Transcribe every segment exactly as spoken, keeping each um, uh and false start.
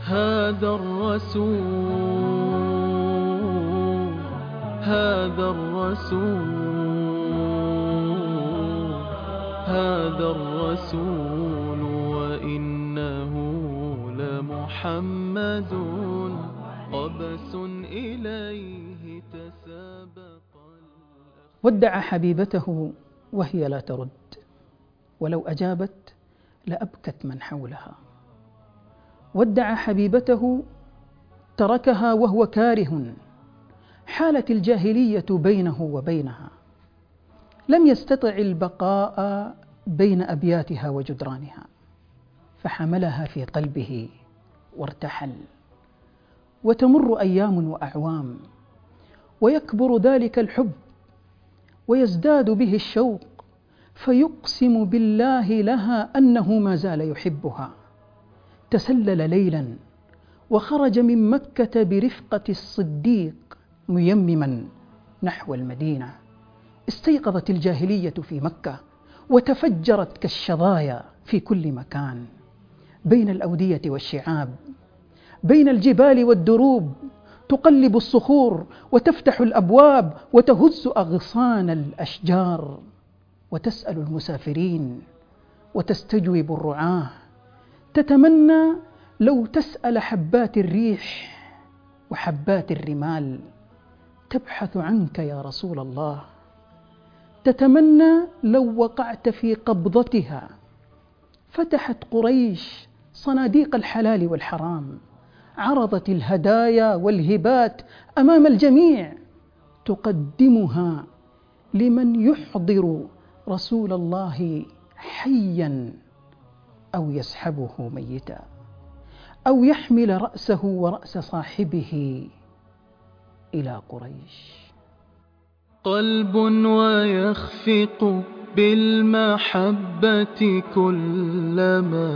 هذا الرسول هذا الرسول هذا الرسول وإنه لمحمد قبس إليه تسابق. ودع حبيبته وهي لا ترد، ولو أجابت لأبكت من حولها. ودع حبيبته تركها وهو كاره، حالت الجاهلية بينه وبينها، لم يستطع البقاء بين أبياتها وجدرانها، فحملها في قلبه وارتحل. وتمر أيام وأعوام، ويكبر ذلك الحب ويزداد به الشوق، فيقسم بالله لها أنه ما زال يحبها. تسلل ليلا وخرج من مكة برفقة الصديق ميمما نحو المدينة. استيقظت الجاهلية في مكة وتفجرت كالشظايا في كل مكان، بين الأودية والشعاب، بين الجبال والدروب، تقلب الصخور وتفتح الأبواب وتهز أغصان الأشجار، وتسأل المسافرين وتستجوب الرعاة، تتمنى لو تسأل حبات الريح وحبات الرمال، تبحث عنك يا رسول الله، تتمنى لو وقعت في قبضتها. فتحت قريش صناديق الحلال والحرام، عرضت الهدايا والهبات أمام الجميع، تقدمها لمن يحضر رسول الله حيا أو يسحبه ميتا، أو يحمل رأسه ورأس صاحبه إلى قريش. قلب ويخفق بالمحبة كلما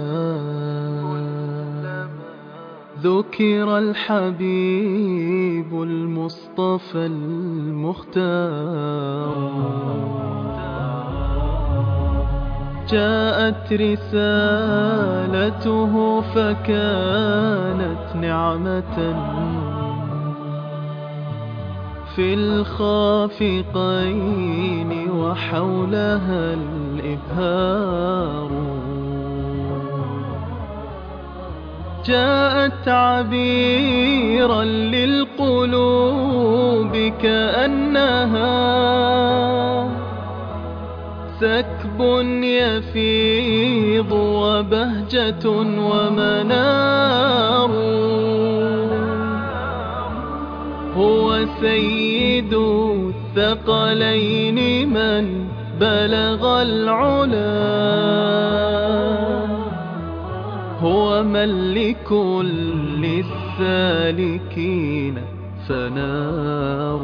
ذكر الحبيب المصطفى المختار. جاءت رسالته فكانت نعمة في الخافقين وحولها الإبهار. جاءت عبيرا للقلوب كأنها سكب يفيض وبهجة ومنار. هو سيد الثقلين من بلغ العلا، هو من لكل السالكين فنار.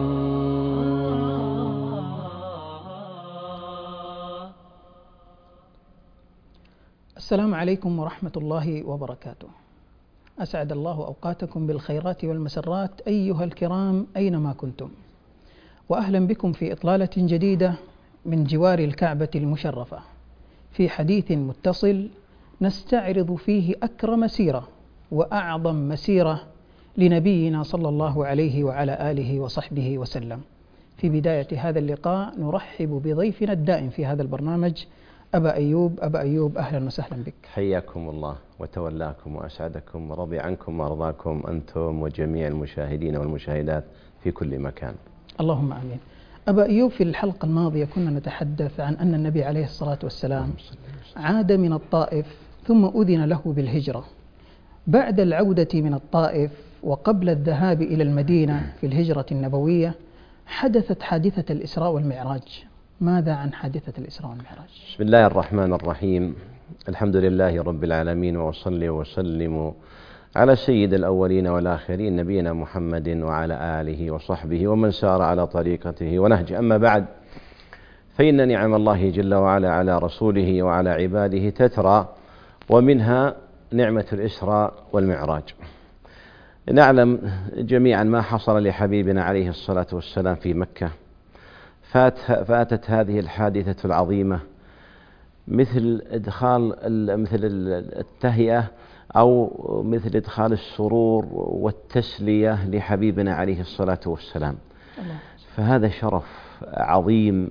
السلام عليكم ورحمة الله وبركاته. أسعد الله أوقاتكم بالخيرات والمسرات أيها الكرام أينما كنتم، وأهلا بكم في إطلالة جديدة من جوار الكعبة المشرفة، في حديث متصل نستعرض فيه أكرم سيرة وأعظم مسيرة لنبينا صلى الله عليه وعلى آله وصحبه وسلم. في بداية هذا اللقاء نرحب بضيفنا الدائم في هذا البرنامج أبا أيوب. أبا أيوب أهلا وسهلا بك. حياكم الله وتولاكم وأسعدكم ورضي عنكم وأرضاكم أنتم وجميع المشاهدين والمشاهدات في كل مكان. اللهم آمين. أبا أيوب، في الحلقة الماضية كنا نتحدث عن أن النبي عليه الصلاة والسلام عاد من الطائف ثم أذن له بالهجرة. بعد العودة من الطائف وقبل الذهاب إلى المدينة في الهجرة النبوية حدثت حادثة الإسراء والمعراج. ماذا عن حادثة الإسراء والمعراج؟ بسم الله الرحمن الرحيم. الحمد لله رب العالمين، وصلي وسلم على سيد الأولين والآخرين نبينا محمد وعلى آله وصحبه ومن سار على طريقته ونهج. أما بعد، فإن نعم الله جل وعلا على رسوله وعلى عباده تترى، ومنها نعمة الإسراء والمعراج. نعلم جميعا ما حصل لحبيبنا عليه الصلاة والسلام في مكة. فات فاتت هذه الحادثة العظيمة مثل إدخال مثل التهيئة أو مثل إدخال السرور والتسلية لحبيبنا عليه الصلاة والسلام. فهذا شرف عظيم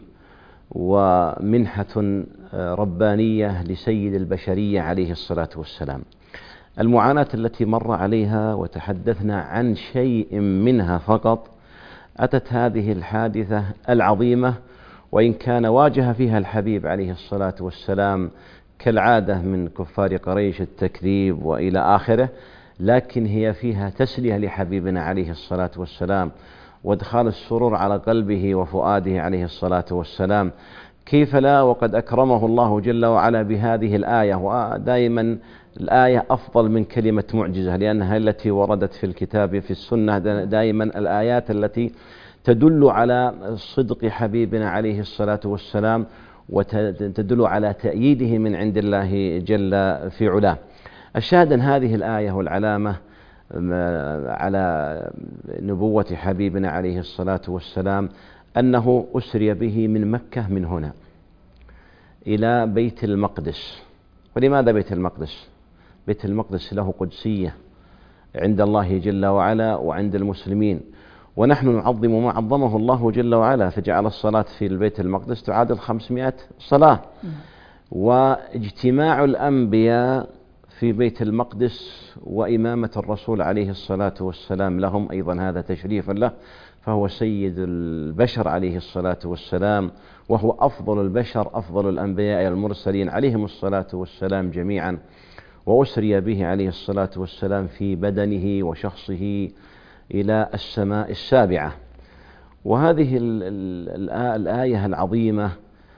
ومنحة ربانية لسيد البشرية عليه الصلاة والسلام. المعاناة التي مر عليها وتحدثنا عن شيء منها فقط، أتت هذه الحادثة العظيمة وإن كان واجه فيها الحبيب عليه الصلاة والسلام كالعادة من كفار قريش التكذيب وإلى آخره، لكن هي فيها تسلية لحبيبنا عليه الصلاة والسلام وادخال السرور على قلبه وفؤاده عليه الصلاة والسلام. كيف لا وقد أكرمه الله جل وعلا بهذه الآية، ودائما الآية أفضل من كلمة معجزة لأنها التي وردت في الكتاب في السنة، دائما الآيات التي تدل على صدق حبيبنا عليه الصلاة والسلام وتدل على تأييده من عند الله جل في علاه. الشاهد أن هذه الآية والعلامة على نبوة حبيبنا عليه الصلاة والسلام أنه أسري به من مكة من هنا إلى بيت المقدس. ولماذا بيت المقدس؟ بيت المقدس له قدسية عند الله جل وعلا وعند المسلمين، ونحن نعظم ما عظمه الله جل وعلا، فجعل الصلاة في البيت المقدس تعادل خمسمائة صلاة. واجتماع الأنبياء في بيت المقدس وإمامة الرسول عليه الصلاة والسلام لهم أيضا هذا تشريف له، فهو سيد البشر عليه الصلاة والسلام، وهو أفضل البشر أفضل الأنبياء المرسلين عليهم الصلاة والسلام جميعا. وأسري به عليه الصلاة والسلام في بدنه وشخصه إلى السماء السابعة. وهذه الآية العظيمة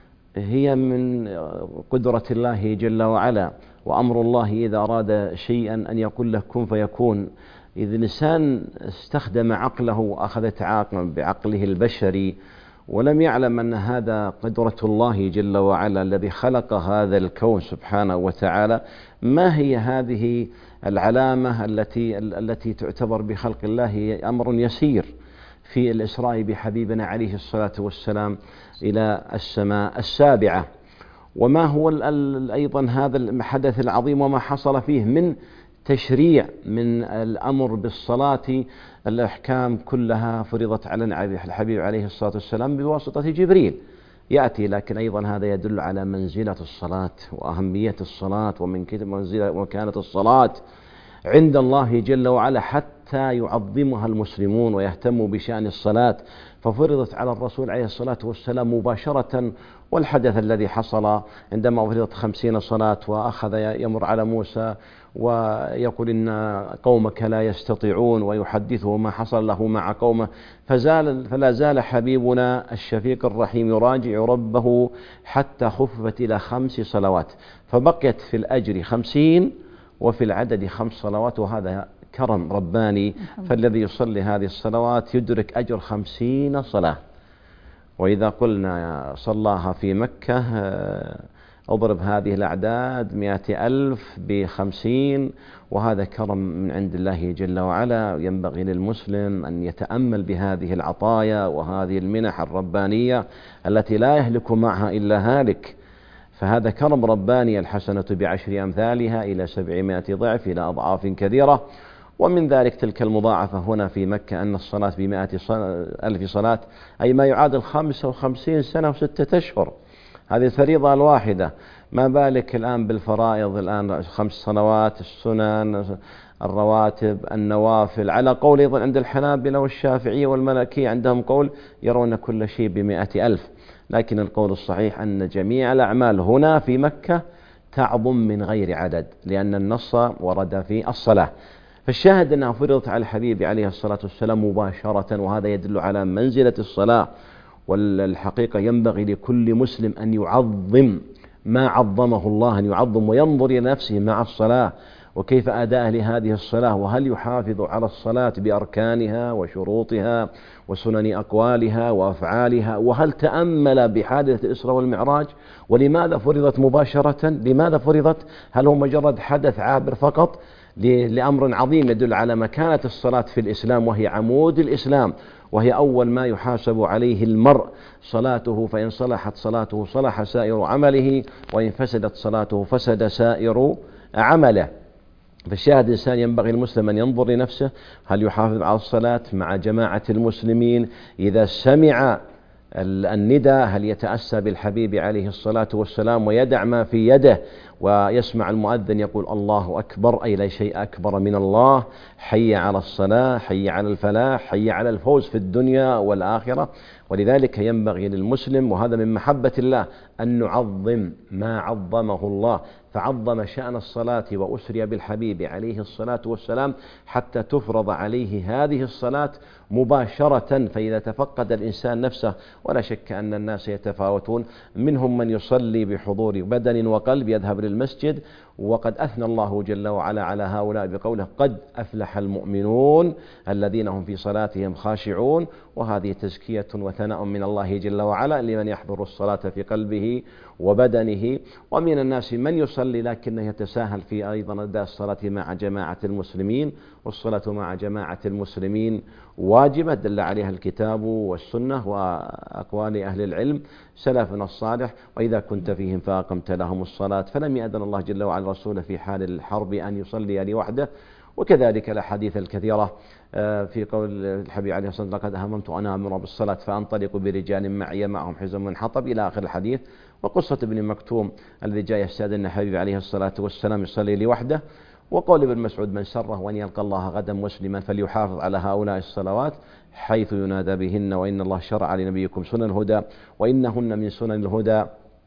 هي من قدرة الله جل وعلا، وأمر الله إذا أراد شيئا أن يقول له كن فيكون. إذا الإنسان استخدم عقله وأخذ تعاقم بعقله البشري ولم يعلم أن هذا قدرة الله جل وعلا الذي خلق هذا الكون سبحانه وتعالى، ما هي هذه العلامة التي التي تعتبر بخلق الله أمر يسير في الإسراء بحبيبنا عليه الصلاة والسلام إلى السماء السابعة؟ وما هو أيضا هذا الحدث العظيم وما حصل فيه من تشريع من الأمر بالصلاة؟ الأحكام كلها فرضت على الحبيب عليه الصلاة والسلام بواسطة جبريل يأتي، لكن أيضا هذا يدل على منزلة الصلاة وأهمية الصلاة ومن منزلة وكانت الصلاة عند الله جل وعلا حتى يعظمها المسلمون ويهتموا بشأن الصلاة، ففرضت على الرسول عليه الصلاة والسلام مباشرة. والحدث الذي حصل عندما فرضت خمسين صلاة وأخذ يمر على موسى ويقول إن قومك لا يستطيعون ويحدثه ما حصل له مع قومه، فزال فلا زال حبيبنا الشفيق الرحيم يراجع ربه حتى خففت إلى خمس صلوات، فبقيت في الأجر خمسين وفي العدد خمس صلوات، وهذا كرم رباني. فالذي يصلي هذه الصلوات يدرك أجر خمسين صلاة. وإذا قلنا صلاها في مكة أضرب هذه الأعداد مئة ألف بخمسين، وهذا كرم من عند الله جل وعلا. ينبغي للمسلم أن يتأمل بهذه العطايا وهذه المنح الربانية التي لا يهلك معها إلا هالك. فهذا كرم رباني، الحسنة بعشر أمثالها إلى سبعمائة ضعف إلى أضعاف كثيرة. ومن ذلك تلك المضاعفة هنا في مكة أن الصلاة بمائة ألف صلاة أي ما يعادل خمسة وخمسين سنة وستة أشهر، هذه الفريضة الواحدة. ما بالك الآن بالفرائض، الآن خمس صلوات، السنن، الرواتب، النوافل، على قول أيضا عند الحنابلة والشافعية والمالكية عندهم قول يرون كل شيء بمائة ألف. لكن القول الصحيح أن جميع الأعمال هنا في مكة تعظم من غير عدد، لأن النص ورد في الصلاة. فالشاهد أنها فرضت على الحبيب عليه الصلاة والسلام مباشرة، وهذا يدل على منزلة الصلاة. والحقيقة ينبغي لكل مسلم أن يعظم ما عظمه الله، أن يعظم وينظر إلى نفسه مع الصلاة وكيف أداءه لهذه الصلاة، وهل يحافظ على الصلاة بأركانها وشروطها وسنن أقوالها وأفعالها، وهل تأمل بحادثة الإسراء والمعراج ولماذا فرضت مباشرة؟ لماذا فرضت؟ هل هو مجرد حدث عابر فقط؟ لأمر عظيم يدل على مكانة الصلاة في الإسلام، وهي عمود الإسلام، وهي أول ما يحاسب عليه المرء صلاته، فإن صلحت صلاته صلح سائر عمله، وإن فسدت صلاته فسد سائر عمله. فالشاهد الإنسان ينبغي المسلم أن ينظر لنفسه، هل يحافظ على الصلاة مع جماعة المسلمين؟ إذا سمع الندى هل يتأسى بالحبيب عليه الصلاة والسلام ويدع ما في يده ويسمع المؤذن يقول الله أكبر، أي لا شيء أكبر من الله، حي على الصلاة، حي على الفلاح، حي على الفوز في الدنيا والآخرة. ولذلك ينبغي للمسلم، وهذا من محبة الله، أن نعظم ما عظمه الله، فعظم شأن الصلاة وأسري بالحبيب عليه الصلاة والسلام حتى تفرض عليه هذه الصلاة مباشرة. فإذا تفقد الإنسان نفسه، ولا شك أن الناس يتفاوتون، منهم من يصلي بحضور بدن وقلب يذهب للمسجد، وقد أثنى الله جل وعلا على هؤلاء بقوله قد أفلح المؤمنون الذين هم في صلاتهم خاشعون، وهذه تزكية وثناء من الله جل وعلا لمن يحضر الصلاة في قلبه وبدنه. ومن الناس من يصلي لكنه يتساهل في أيضا أداء الصلاة مع جماعة المسلمين، والصلاة مع جماعة المسلمين واجبة دل عليها الكتاب والسنة وأقوال أهل العلم سلفنا الصالح، وإذا كنت فيهم فأقمت لهم الصلاة، فلم يأذن الله جل وعلا رسوله في حال الحرب أن يصلي لوحده. وكذلك الأحاديث الكثيرة في قول الحبيب عليه الصلاة والسلام لقد هممت أن آمر بالصلاة فأنطلق برجال معي معهم حزم من حطب إلى آخر الحديث. وقصة ابن مكتوم الذي جاء يستأذن الحبيب عليه الصلاة والسلام يصلي لوحده. وقول ابن مسعود من سره وأن يلقى الله غدا مسلما فليحافظ على هؤلاء الصلوات حيث ينادى بهن، وإن الله شرع لنبيكم سنن الهدى وإنهن من سنن الهدى،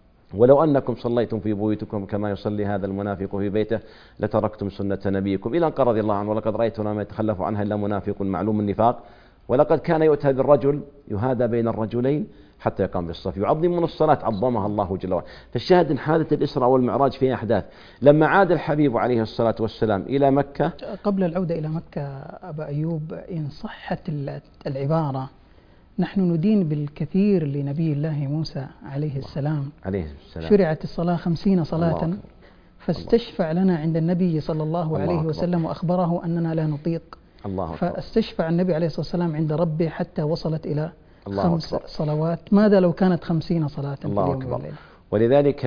ولو أنكم صليتم في بيوتكم كما يصلي هذا المنافق في بيته لتركتم سنة نبيكم، إلى أن قال رضي الله عنه ولقد رأيتنا ما يتخلف عنها إلا منافق معلوم النفاق، ولقد كان يؤتى بالرجل يهادى بين الرجلين حتى يقام بالصف. يعظمون الصلاة عظمها الله جل وعلا. فالشاهد ان حادثة الإسراء والمعراج في أحداث. لما عاد الحبيب عليه الصلاة والسلام إلى مكة، قبل العودة إلى مكة أبا أيوب، إن صحت العبارة نحن ندين بالكثير لنبي الله موسى عليه السلام، عليه السلام شرعت الصلاة خمسين صلاة، فاستشفع لنا عند النبي صلى الله, الله عليه وسلم وأخبره أننا لا نطيق، الله فاستشفع النبي عليه الصلاة والسلام عند ربه حتى وصلت إلى خمس أكبر. صلوات. ماذا لو كانت خمسين صلاة في اليوم والليل؟ ولذلك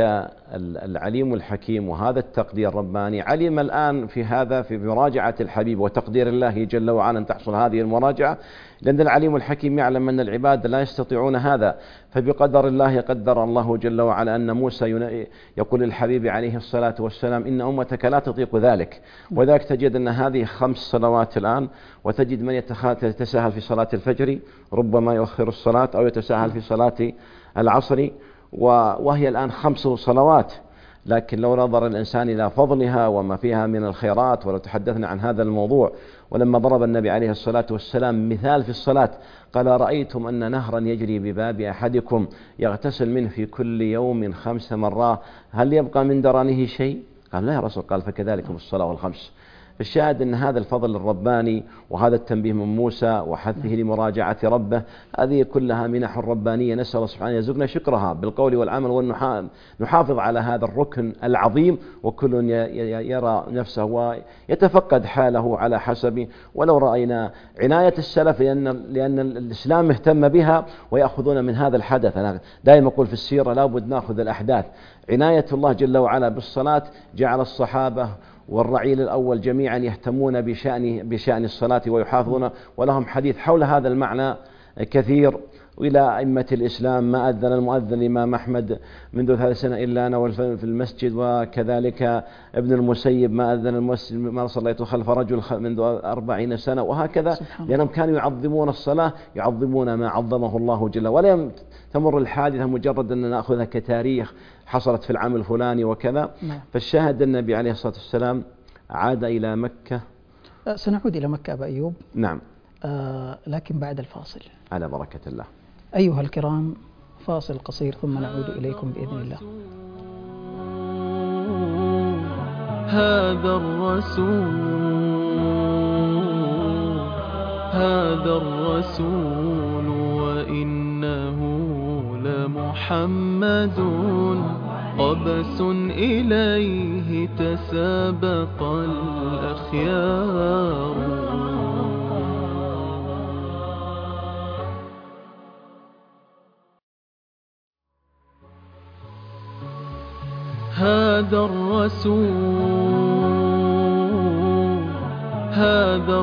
العليم الحكيم وهذا التقدير الرباني علم الآن في هذا في مراجعة الحبيب وتقدير الله جل وعلا أن تحصل هذه المراجعة، لأن العليم الحكيم يعلم أن العباد لا يستطيعون هذا، فبقدر الله قدر الله جل وعلا أن موسى يقول للحبيب عليه الصلاة والسلام إن أمتك لا تطيق ذلك. وذلك تجد أن هذه خمس صلوات الآن، وتجد من يتساهل في صلاة الفجر ربما يؤخر الصلاة أو يتساهل في صلاة العصر، وهي الآن خمس صلوات. لكن لو نظر الإنسان إلى فضلها وما فيها من الخيرات، ولو تحدثنا عن هذا الموضوع، ولما ضرب النبي عليه الصلاة والسلام مثال في الصلاة قال رأيتم أن نهرا يجري بباب أحدكم يغتسل منه في كل يوم خمس مرات هل يبقى من درنه شيء؟ قال لا يا رسول، قال فكذلكم الصلاة والخمس. الشاهد أن هذا الفضل الرباني وهذا التنبيه من موسى وحثه لمراجعة ربه، هذه كلها منح ربانية، نسأل الله سبحانه يرزقنا شكرها بالقول والعمل، ونحافظ على هذا الركن العظيم، وكل يرى نفسه ويتفقد حاله على حسبه. ولو رأينا عناية السلف لأن, لأن الإسلام اهتم بها ويأخذون من هذا الحدث. أنا دائما أقول في السيرة لابد نأخذ الأحداث. عناية الله جل وعلا بالصلاة جعل الصحابة والرعيل الأول جميعا يهتمون بشأن, بشأن الصلاة ويحافظون، ولهم حديث حول هذا المعنى كثير. وإلى أئمة الإسلام ما أذن المؤذن الإمام أحمد منذ ثلاث سنة إلا أنا في المسجد، وكذلك ابن المسيب ما أذن المسجد ما صليت خلف رجل منذ أربعين سنة، وهكذا، لأنهم كانوا يعظمون الصلاة، يعظمون ما عظمه الله جل وعلا. تمر الحادثة مجرد أن نأخذها كتاريخ حصلت في العام الفلاني وكذا. فالشاهد النبي عليه الصلاة والسلام عاد إلى مكة. سنعود إلى مكة أبا أيوب. نعم. آه لكن بعد الفاصل. على بركة الله. أيها الكرام، فاصل قصير ثم نعود إليكم بإذن الله. هذا الرسول هذا الرسول وإنه لمحمد قبس إليه تسابق الأخيار. هذا الرسول هذا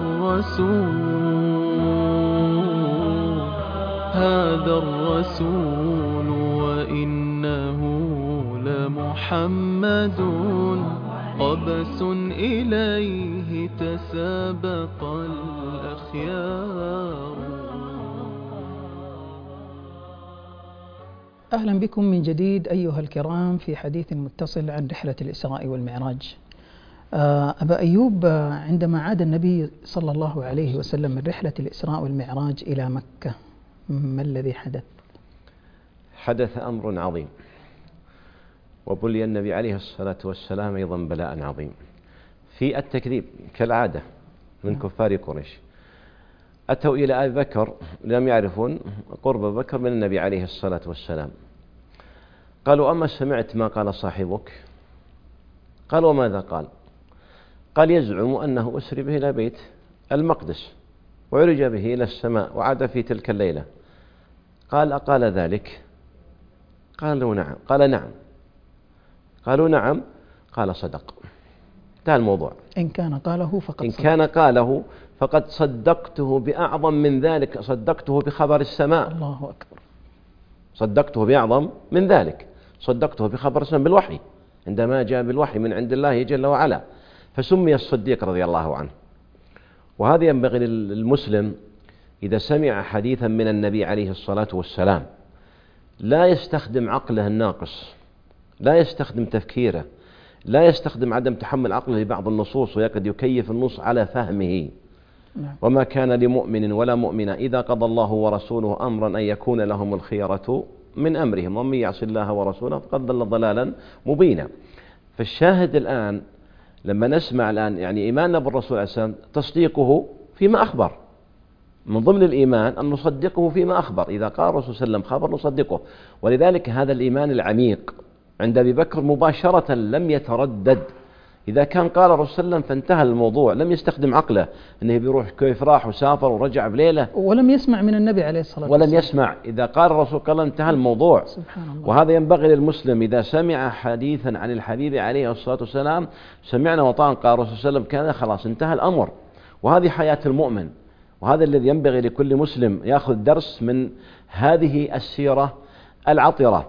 الرسول هذا الرسول وإنه لمحمد قبس إليه تسابق الأخيار. أهلا بكم من جديد أيها الكرام في حديث متصل عن رحلة الإسراء والمعراج. أبا أيوب، عندما عاد النبي صلى الله عليه وسلم من رحلة الإسراء والمعراج إلى مكة، ما الذي حدث؟ حدث أمر عظيم، وبلي النبي عليه الصلاة والسلام أيضا بلاء عظيم في التكذيب كالعادة من كفار قريش. أتوا إلى أبي بكر، لم يعرفون قرب بكر من النبي عليه الصلاة والسلام. قالوا: أما سمعت ما قال صاحبك؟ قال: وماذا قال؟ قال: يزعم أنه أسري به إلى بيت المقدس وعرج به إلى السماء وعاد في تلك الليلة. قال: أقال ذلك؟ قالوا: نعم. قال: نعم. قالوا: نعم. قال: صدق. انتهى الموضوع. إن كان قاله فقد إن صدق. كان قاله فقد صدقته بأعظم من ذلك، صدقته بخبر السماء. الله أكبر. صدقته بأعظم من ذلك، صدقته بخبر السماء بالوحي، عندما جاء بالوحي من عند الله جل وعلا، فسمي الصديق رضي الله عنه. وهذا ينبغي للمسلم إذا سمع حديثا من النبي عليه الصلاة والسلام لا يستخدم عقله الناقص، لا يستخدم تفكيره، لا يستخدم عدم تحمل عقله لبعض النصوص ويقد يكيف النص على فهمه. نعم. وما كان لمؤمن ولا مؤمنة إذا قضى الله ورسوله أمرا أن يكون لهم الخيرة من أمرهم ومن يعص الله ورسوله فقد ضل ضلالا مبينا. فالشاهد الآن لما نسمع الآن يعني إيماننا بالرسول عليه السلام تصديقه فيما أخبر، من ضمن الإيمان أن نصدقه فيما أخبر. إذا قال الرسول صلى الله عليه وسلم خبر نصدقه. ولذلك هذا الإيمان العميق عند أبي بكر مباشرة لم يتردد. إذا كان قال الرسول صلى الله عليه وسلم فانتهى الموضوع، لم يستخدم عقله أنه بيروح كيف راح وسافر ورجع بليلة، ولم يسمع من النبي عليه الصلاة والسلام، ولم يسمع. إذا قال الرسول قال انتهى الموضوع. سبحان الله. وهذا ينبغي للمسلم إذا سمع حديثا عن الحبيب عليه الصلاة والسلام سمعنا وطاعنا قال الرسول صلى الله عليه وسلم كذا، خلاص انتهى الأمر. وهذه حياة المؤمن، وهذا الذي ينبغي لكل مسلم يأخذ درس من هذه السيرة العطرة.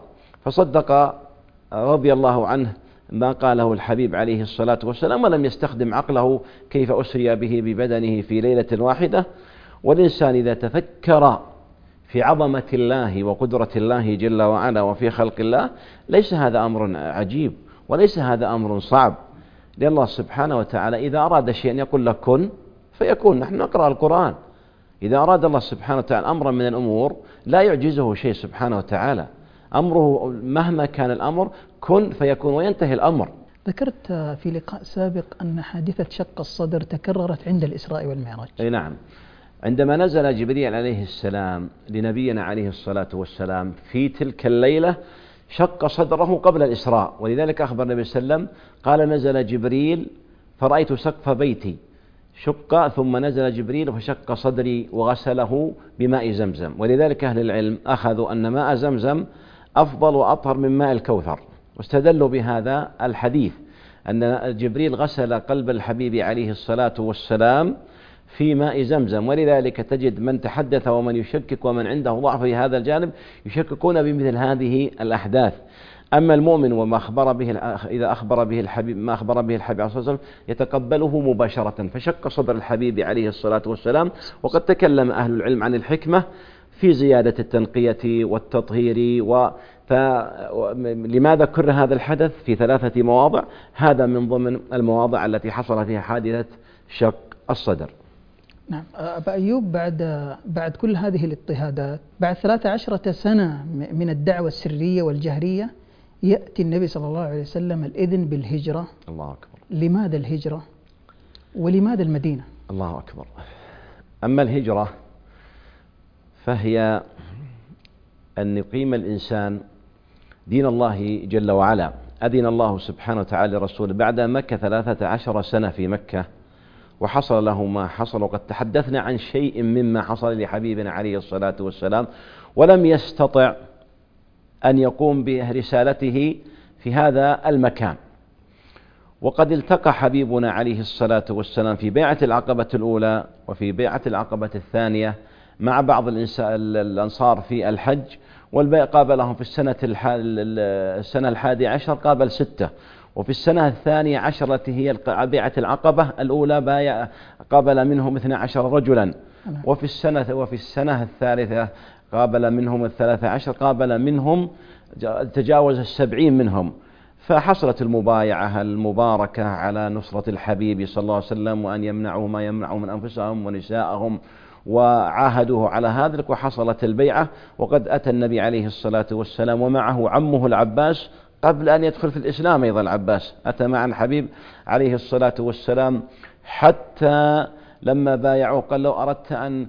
فصدق رضي الله عنه ما قاله الحبيب عليه الصلاة والسلام، ولم يستخدم عقله كيف أسري به ببدنه في ليلة واحدة. والإنسان إذا تفكر في عظمة الله وقدرة الله جل وعلا وفي خلق الله ليس هذا أمر عجيب وليس هذا أمر صعب، لأن الله سبحانه وتعالى إذا أراد شيئا يقول لك كن فيكون. نحن نقرأ القرآن، إذا أراد الله سبحانه وتعالى أمرا من الأمور لا يعجزه شيء سبحانه وتعالى، أمره مهما كان الأمر كن فيكون وينتهي الأمر. ذكرت في لقاء سابق أن حادثة شق الصدر تكررت عند الإسراء والمعراج. أي نعم، عندما نزل جبريل عليه السلام لنبينا عليه الصلاة والسلام في تلك الليلة شق صدره قبل الإسراء، ولذلك أخبر النبي صلى الله عليه وسلم قال نزل جبريل فرأيت سقف بيتي شق ثم نزل جبريل فشق صدري وغسله بماء زمزم. ولذلك أهل العلم أخذوا أن ماء زمزم أفضل وأطهر من ماء الكوثر، واستدلوا بهذا الحديث أن جبريل غسل قلب الحبيب عليه الصلاة والسلام في ماء زمزم. ولذلك تجد من تحدث ومن يشكك ومن عنده ضعف في هذا الجانب يشككون بمثل هذه الأحداث. أما المؤمن وما أخبر به إذا أخبر به الحبيب ما أخبر به الحبيب عليه الصلاة والسلام يتقبله مباشرة. فشق صدر الحبيب عليه الصلاة والسلام. وقد تكلم أهل العلم عن الحكمة في زيادة التنقية والتطهير، فلماذا كر هذا الحدث في ثلاثة مواضع؟ هذا من ضمن المواضع التي حصل فيها حادثة شق الصدر. نعم. أبا أيوب، بعد بعد كل هذه الاضطهادات، بعد ثلاث عشرة سنة من الدعوة السرية والجهرية، يأتي النبي صلى الله عليه وسلم الإذن بالهجرة. الله أكبر. لماذا الهجرة ولماذا المدينة؟ الله أكبر. أما الهجرة فهي أن يقيم الإنسان دين الله جل وعلا. أذن الله سبحانه وتعالى لرسوله بعد مكة ثلاثة عشر سنة في مكة وحصل له ما حصل، وقد تحدثنا عن شيء مما حصل لحبيبنا عليه الصلاة والسلام، ولم يستطع أن يقوم برسالته في هذا المكان. وقد التقى حبيبنا عليه الصلاة والسلام في بيعة العقبة الأولى وفي بيعة العقبة الثانية مع بعض الأنصار في الحج، والبيع قابلهم في السنة السنة الحادية عشر قابل ستة، وفي السنة الثانية عشر التي هي بيعة العقبة الأولى بايع قابل منهم اثنى عشر رجلا، وفي السنة وفي السنة الثالثة قابل منهم الثلاثة عشر، قابل منهم تجاوز السبعين منهم. فحصلت المبايعة المباركة على نصرة الحبيب صلى الله عليه وسلم، وأن يمنعوا ما يمنعوا من أنفسهم ونساءهم، وعاهدوه على هذا، وحصلت البيعة. وقد أتى النبي عليه الصلاة والسلام ومعه عمه العباس قبل أن يدخل في الإسلام أيضا. العباس أتى مع الحبيب عليه الصلاة والسلام حتى لما بايعوه قال لو أردت أن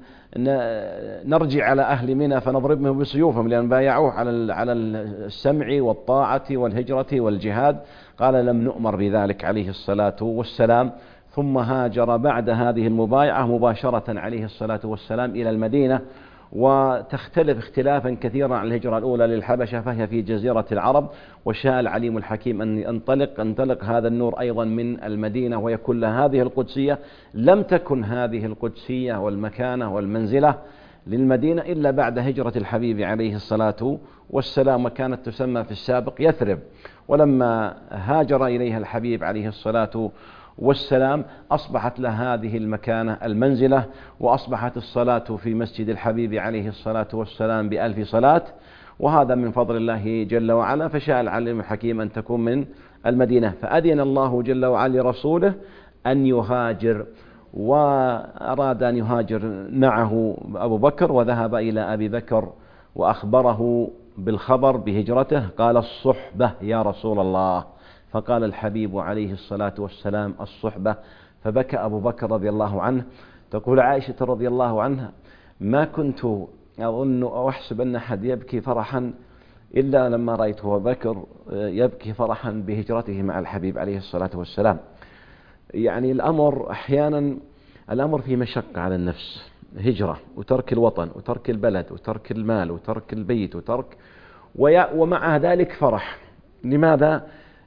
نرجع على أهل منى فنضربهم بسيوفهم، لأن بايعوه على على السمع والطاعة والهجرة والجهاد، قال لم نؤمر بذلك عليه الصلاة والسلام. ثم هاجر بعد هذه المبايعة مباشرة عليه الصلاة والسلام إلى المدينة، وتختلف اختلافا كثيرا عن الهجرة الأولى للحبشة فهي في جزيرة العرب، وشاء العليم الحكيم أن ينطلق انطلق هذا النور أيضا من المدينة ويكون لها هذه القدسية. لم تكن هذه القدسية والمكانة والمنزلة للمدينة إلا بعد هجرة الحبيب عليه الصلاة والسلام، وكانت تسمى في السابق يثرب. ولما هاجر إليها الحبيب عليه الصلاة والسلام أصبحت له هذه المكانة المنزلة، وأصبحت الصلاة في مسجد الحبيب عليه الصلاة والسلام بألف صلاة، وهذا من فضل الله جل وعلا. فشاء العليم الحكيم أن تكون من المدينة، فأذن الله جل وعلا لرسوله أن يهاجر، وأراد أن يهاجر معه أبو بكر، وذهب إلى أبي بكر وأخبره بالخبر بهجرته. قال الصحبة يا رسول الله، فقال الحبيب عليه الصلاة والسلام الصحبة، فبكى أبو بكر رضي الله عنه. تقول عائشة رضي الله عنها ما كنت أظن أو أحسب أن أحد يبكي فرحا إلا لما رأيت أبو بكر يبكي فرحا بهجرته مع الحبيب عليه الصلاة والسلام. يعني الأمر أحيانا الأمر فيه مشقة على النفس، هجرة وترك الوطن وترك البلد وترك المال وترك البيت وترك ومع ذلك فرح. لماذا؟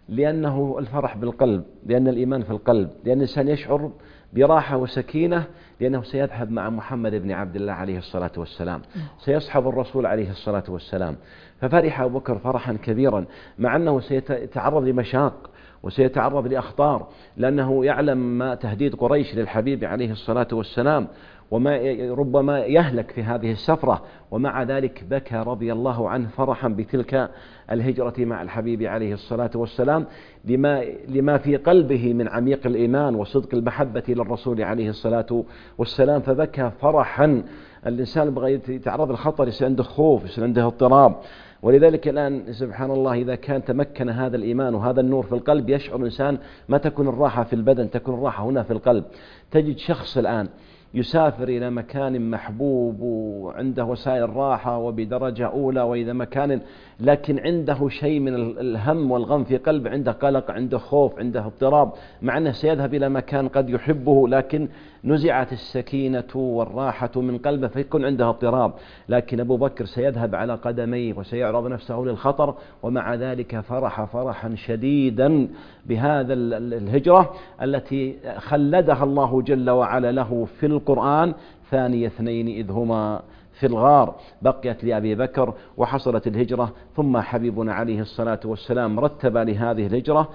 لأنه الفرح بالقلب، لأن الإيمان في القلب، لأن الإنسان يشعر براحة وسكينة، لأنه سيذهب مع محمد بن عبد الله عليه الصلاة والسلام، سيصحب الرسول عليه الصلاة والسلام. ففرح أبو بكر فرحا كبيرا، مع أنه سيتعرض لمشاق وسيتعرض لأخطار، لأنه يعلم ما تهديد قريش للحبيب عليه الصلاة والسلام، وما ربما يهلك في هذه السفرة. ومع ذلك بكى رضي الله عنه فرحا بتلك الهجرة مع الحبيب عليه الصلاة والسلام، لما, لما في قلبه من عميق الإيمان وصدق المحبة للرسول عليه الصلاة والسلام. فبكى فرحا. الإنسان بغى يتعرض للخطر يصير عنده خوف، يصير عنده اضطراب. ولذلك الآن سبحان الله إذا كان تمكن هذا الإيمان وهذا النور في القلب يشعر الإنسان ما تكون الراحة في البدن، تكون الراحة هنا في القلب. تجد شخص الآن يسافر إلى مكان محبوب وعنده وسائل راحة وبدرجة أولى وإذا مكان، لكن عنده شيء من الهم والغم في قلبه، عنده قلق، عنده خوف، عنده اضطراب، مع أنه سيذهب إلى مكان قد يحبه لكن نزعت السكينة والراحة من قلبه فيكون عنده اضطراب. لكن أبو بكر سيذهب على قدميه وسيعرض نفسه للخطر، ومع ذلك فرح فرحا شديدا بهذا الهجرة التي خلدها الله جل وعلا له في القرآن ثاني اثنين إذ هما في الغار. بقيت لأبي بكر وحصلت الهجرة، ثم حبيبنا عليه الصلاة والسلام رتب لهذه الهجرة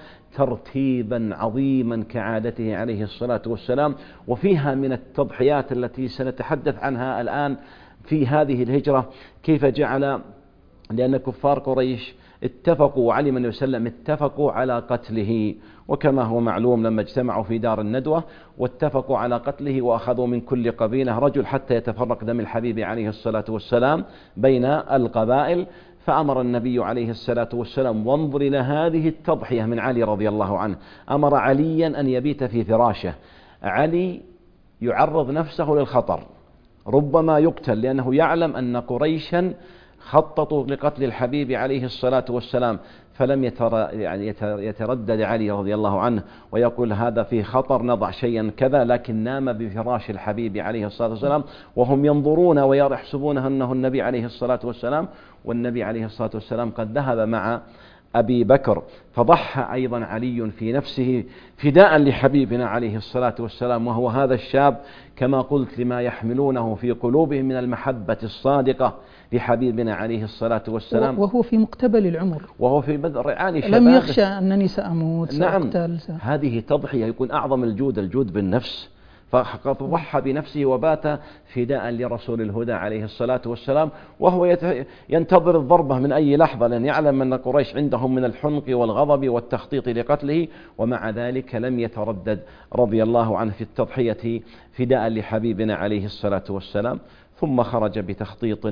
ترتيبا عظيما كعادته عليه الصلاة والسلام، وفيها من التضحيات التي سنتحدث عنها الآن في هذه الهجرة كيف جعل، لأن كفار قريش اتفقوا وعلم النبي صلى الله عليه وسلم اتفقوا على قتله، وكما هو معلوم لما اجتمعوا في دار الندوة واتفقوا على قتله وأخذوا من كل قبيلة رجل حتى يتفرق دم الحبيب عليه الصلاة والسلام بين القبائل. فأمر النبي عليه الصلاة والسلام، وانظر إلى هذه التضحية من علي رضي الله عنه، أمر عليا أن يبيت في فراشه. علي يعرض نفسه للخطر، ربما يقتل، لأنه يعلم أن قريشا خططوا لقتل الحبيب عليه الصلاة والسلام، فلم يتر يعني يتردد علي رضي الله عنه ويقول هذا فيه خطر، نضع شيئا كذا، لكن نام بفراش الحبيب عليه الصلاة والسلام، وهم ينظرون ويحسبون أنه النبي عليه الصلاة والسلام، والنبي عليه الصلاة والسلام قد ذهب مع أبي بكر. فضحى أيضا علي في نفسه فداء لحبيبنا عليه الصلاة والسلام، وهو هذا الشاب كما قلت لما يحملونه في قلوبهم من المحبة الصادقة لحبيبنا عليه الصلاة والسلام، وهو في مقتبل العمر، وهو في بدر رعاني شبابه، لم يخشى أنني سأموت نعم سأقتل. هذه تضحية يكون أعظم الجود، الجود بالنفس. فقد ضحى بنفسه وبات فداء لرسول الهدى عليه الصلاة والسلام، وهو ينتظر الضربة من أي لحظة، لأن يعلم أن قريش عندهم من الحنق والغضب والتخطيط لقتله، ومع ذلك لم يتردد رضي الله عنه في التضحية فداء لحبيبنا عليه الصلاة والسلام. ثم خرج بتخطيط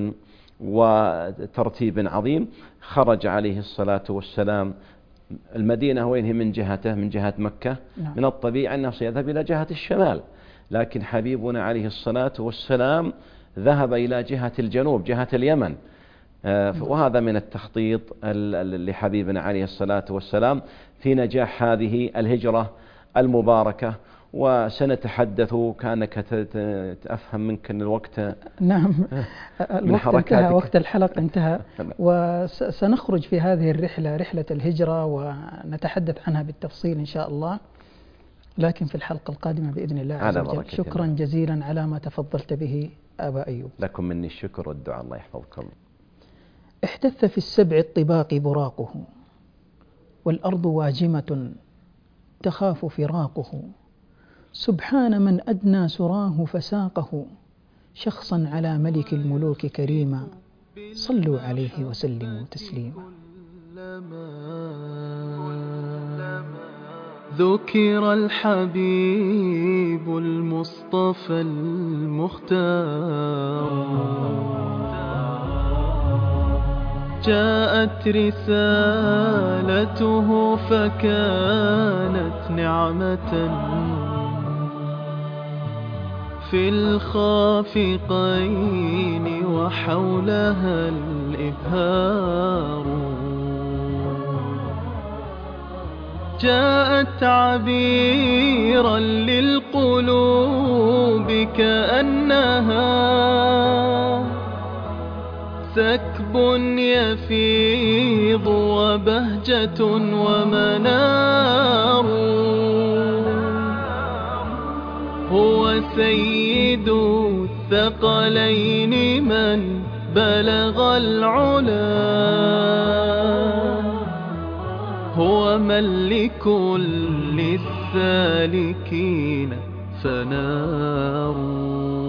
وترتيب عظيم، خرج عليه الصلاة والسلام. المدينة وين هي من جهته؟ من جهة مكة. نعم. من الطبيعي أنه سيذهب إلى جهة الشمال، لكن حبيبنا عليه الصلاة والسلام ذهب إلى جهة الجنوب، جهة اليمن. وهذا من التخطيط لحبيبنا عليه الصلاة والسلام في نجاح هذه الهجرة المباركة. وسنتحدث، كأنك تفهم منك أن الوقت نعم الوقت انتهى، وقت الحلقة انتهى، وسنخرج في هذه الرحلة، رحلة الهجرة، ونتحدث عنها بالتفصيل إن شاء الله، لكن في الحلقة القادمة بإذن الله عز وجل. شكرا جزيلا على ما تفضلت به أبا أيوب. لكم مني الشكر والدعاء، الله يحفظكم. احتث في السبع الطباق براقه، والأرض واجمة تخاف فراقه، سبحان من أدنى سراه فساقه، شخصا على ملك الملوك كريما، صلوا عليه وسلموا تسليما. ذكر الحبيب المصطفى المختار، جاءت رسالته فكانت نعمة في الخافقين وحولها الإبهار، جاءت عبيرا للقلوب كأنها سكب يفيض وبهجة ومنار، هو سيد الثقلين من بلغ العلا، هو من لكل السالكين فنار.